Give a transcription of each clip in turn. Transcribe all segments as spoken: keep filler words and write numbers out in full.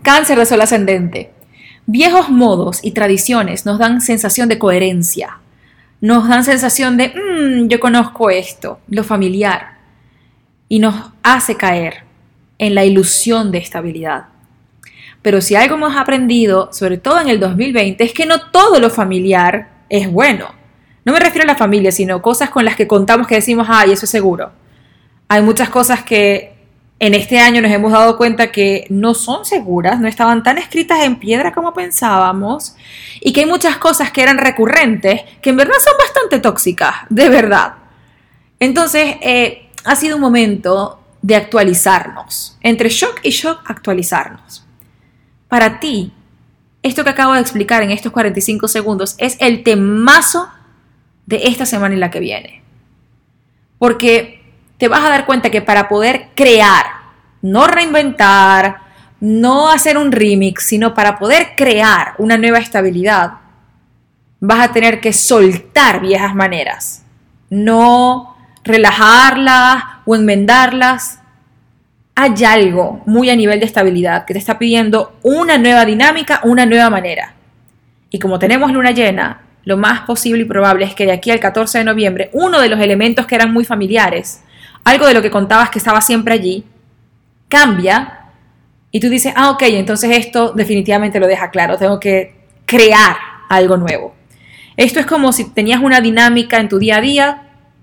Cáncer de sol ascendente. Viejos modos y tradiciones nos dan sensación de coherencia. Nos dan sensación de, mmm, yo conozco esto, lo familiar. Y nos hace caer en la ilusión de estabilidad. Pero si algo hemos aprendido, sobre todo en el dos mil veinte, es que no todo lo familiar es bueno. No me refiero a la familia, sino cosas con las que contamos que decimos, ay, eso es seguro. Hay muchas cosas que en este año nos hemos dado cuenta que no son seguras, no estaban tan escritas en piedra como pensábamos, y que hay muchas cosas que eran recurrentes que en verdad son bastante tóxicas, de verdad. Entonces, eh, ha sido un momento de actualizarnos. Entre shock y shock, actualizarnos. Para ti, esto que acabo de explicar en estos cuarenta y cinco segundos es el temazo de esta semana y la que viene. Porque te vas a dar cuenta que para poder crear, no reinventar, no hacer un remix, sino para poder crear una nueva estabilidad, vas a tener que soltar viejas maneras, no relajarlas o enmendarlas. Hay algo muy a nivel de estabilidad que te está pidiendo una nueva dinámica, una nueva manera. Y como tenemos luna llena, lo más posible y probable es que de aquí al catorce de noviembre, uno de los elementos que eran muy familiares, algo de lo que contabas que estaba siempre allí, cambia y tú dices, ah, ok, entonces esto definitivamente lo deja claro, tengo que crear algo nuevo. Esto es como si tenías una dinámica en tu día a día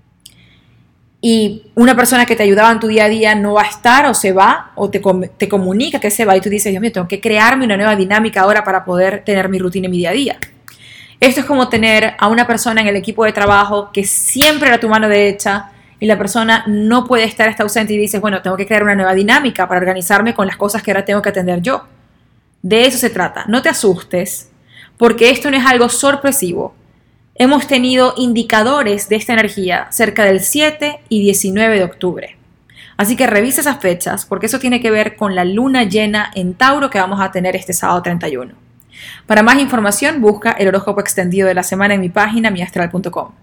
y una persona que te ayudaba en tu día a día no va a estar o se va o te, te comunica que se va y tú dices, Dios mío, tengo que crearme una nueva dinámica ahora para poder tener mi rutina en mi día a día. Esto es como tener a una persona en el equipo de trabajo que siempre era tu mano derecha y la persona no puede estar, está ausente y dices, bueno, tengo que crear una nueva dinámica para organizarme con las cosas que ahora tengo que atender yo. De eso se trata. No te asustes, porque esto no es algo sorpresivo. Hemos tenido indicadores de esta energía cerca del siete y diecinueve de octubre. Así que revisa esas fechas, porque eso tiene que ver con la luna llena en Tauro que vamos a tener este sábado treinta y uno. Para más información, busca el horóscopo extendido de la semana en mi página mi astral punto com.